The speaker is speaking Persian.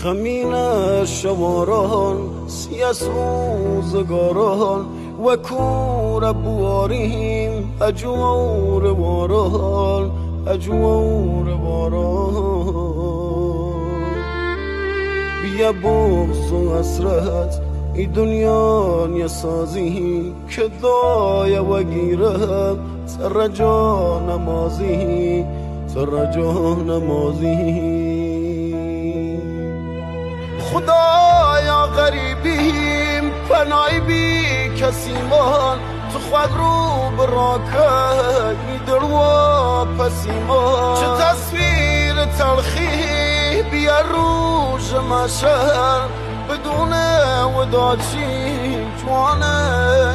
غمین شواران سیاس روزگاران و کور بواریم اجوار واران اجوار واران بیا بغض و حسرت ای دنیا نیسازی که دای و گیرم سر جا نمازی سر جا نمازی خدایا غریبیم پنای بی کسی مان تو خود رو براکه دروا پسیمان چه تصویر تلخی بیا روش مشهر بدون وداچی جوانه